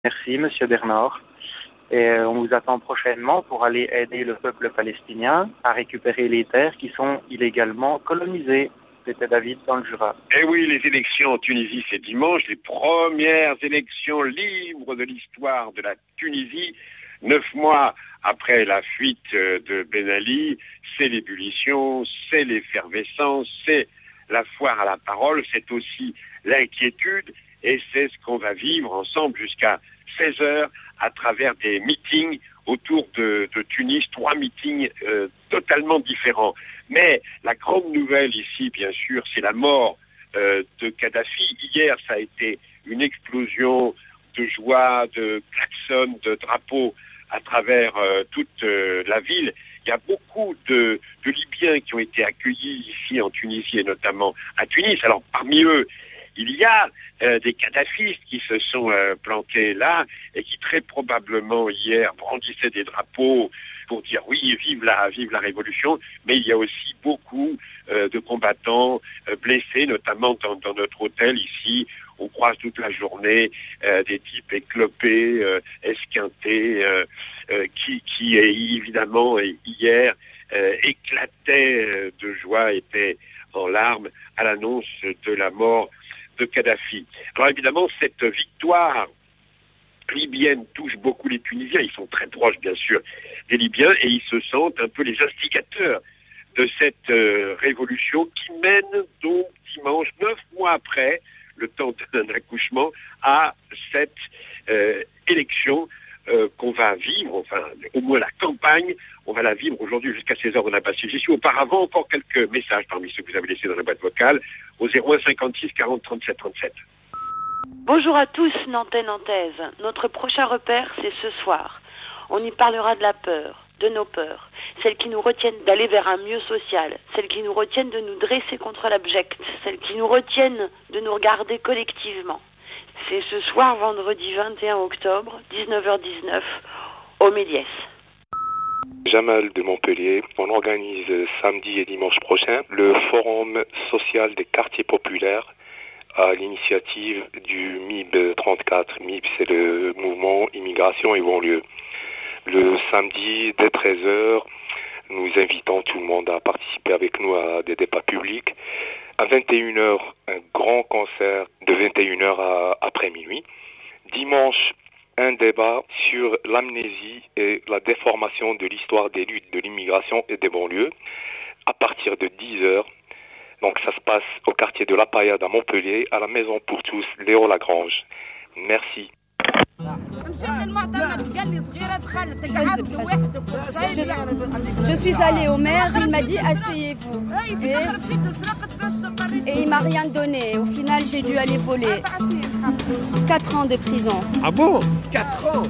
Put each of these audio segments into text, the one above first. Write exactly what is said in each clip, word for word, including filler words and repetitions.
Merci, Monsieur Bernard. Et on vous attend prochainement pour aller aider le peuple palestinien à récupérer les terres qui sont illégalement colonisées. C'était David dans le Jura. Eh oui, les élections en Tunisie, c'est dimanche, les premières élections libres de l'histoire de la Tunisie. Neuf mois après la fuite de Ben Ali, c'est l'ébullition, c'est l'effervescence, c'est la foire à la parole, c'est aussi l'inquiétude et c'est ce qu'on va vivre ensemble jusqu'à seize heures à travers des meetings autour de, de Tunis, trois meetings euh, totalement différents. Mais la grande nouvelle ici, bien sûr, c'est la mort euh, de Kadhafi. Hier, ça a été une explosion de joie, de klaxons, de drapeaux à travers euh, toute euh, la ville. Il y a beaucoup de, de Libyens qui ont été accueillis ici en Tunisie et notamment à Tunis. Alors parmi eux, il y a euh, des kadhafistes qui se sont euh, planqués là et qui très probablement hier brandissaient des drapeaux pour dire oui, vive la, vive la révolution. Mais il y a aussi beaucoup euh, de combattants euh, blessés, notamment dans, dans notre hôtel ici. On croise toute la journée euh, des types éclopés, euh, esquintés, euh, euh, qui, qui évidemment hier euh, éclataient euh, de joie, étaient en larmes à l'annonce de la mort de Kadhafi. Alors évidemment, cette victoire libyenne touche beaucoup les Tunisiens. Ils sont très proches, bien sûr, des Libyens et ils se sentent un peu les instigateurs de cette euh, révolution qui mène donc dimanche, neuf mois après, le temps d'un accouchement, à cette euh, élection euh, qu'on va vivre, enfin, au moins la campagne, on va la vivre aujourd'hui jusqu'à seize heures, on a passé. J'y suis auparavant, encore quelques messages parmi ceux que vous avez laissés dans la boîte vocale, au zéro un cinquante-six quarante trente-sept trente-sept. Bonjour à tous, Nantais, Nantaises. Notre prochain repère, c'est ce soir. On y parlera de la peur, de nos peurs, celles qui nous retiennent d'aller vers un mieux social, celles qui nous retiennent de nous dresser contre l'abject, celles qui nous retiennent de nous regarder collectivement. C'est ce soir, vendredi vingt et un octobre, dix-neuf heures dix-neuf, au Méliès. Jamal de Montpellier, on organise samedi et dimanche prochain le forum social des quartiers populaires à l'initiative du M I B trente-quatre. M I B, c'est le mouvement Immigration et Banlieue. Le samedi, dès treize heures, nous invitons tout le monde à participer avec nous à des débats publics. À vingt et une heures, un grand concert de vingt et une heures à après minuit. Dimanche, un débat sur l'amnésie et la déformation de l'histoire des luttes de l'immigration et des banlieues à partir de dix heures. Donc ça se passe au quartier de La Paillade à Montpellier, à la Maison pour tous, Léo Lagrange. Merci. Je, je suis allée au maire, il m'a dit asseyez-vous. Et, et il m'a rien donné. Au final, j'ai dû aller voler. Quatre ans de prison. Ah bon? Quatre ans?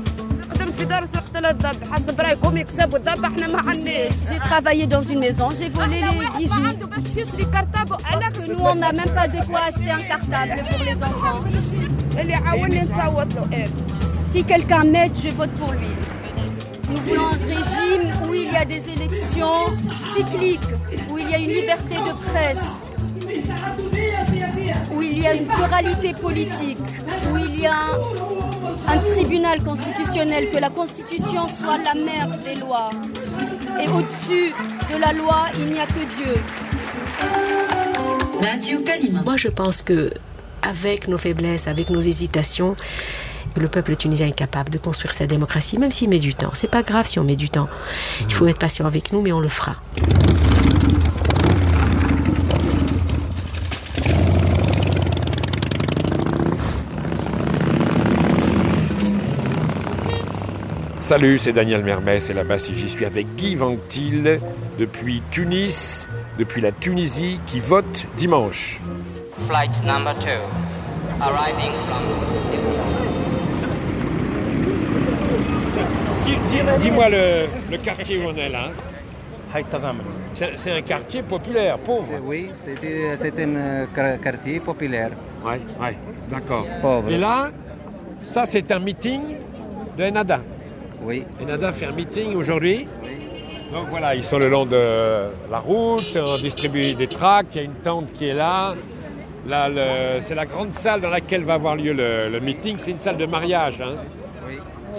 J'ai travaillé dans une maison, j'ai volé les bijoux. Parce que nous, on n'a même pas de quoi acheter un cartable pour les enfants. Si quelqu'un m'aide, je vote pour lui. Nous voulons un régime où il y a des élections cycliques, où il y a une liberté de presse, où il y a une pluralité politique, où il y a un, un tribunal constitutionnel, que la Constitution soit la mère des lois. Et au-dessus de la loi, il n'y a que Dieu. Moi, je pense que avec nos faiblesses, avec nos hésitations, le peuple tunisien est capable de construire sa démocratie, même s'il met du temps. C'est pas grave si on met du temps. Il faut être patient avec nous, mais on le fera. Salut, c'est Daniel Mermès et là-bas si j'y suis avec Guy Ventil depuis Tunis, depuis la Tunisie, qui vote dimanche. Flight number two, arriving from... Dis-moi le, le quartier où on est là. C'est, c'est un quartier populaire, pauvre. C'est, oui, c'est, c'est un quartier populaire. Oui, oui, d'accord. Pauvre. Et là, ça c'est un meeting de Ennahda. Oui. Ennahda fait un meeting aujourd'hui. Oui. Donc voilà, ils sont le long de la route, on distribue des tracts, il y a une tente qui est là. Là, le, c'est la grande salle dans laquelle va avoir lieu le, le meeting, c'est une salle de mariage. Hein. Oui.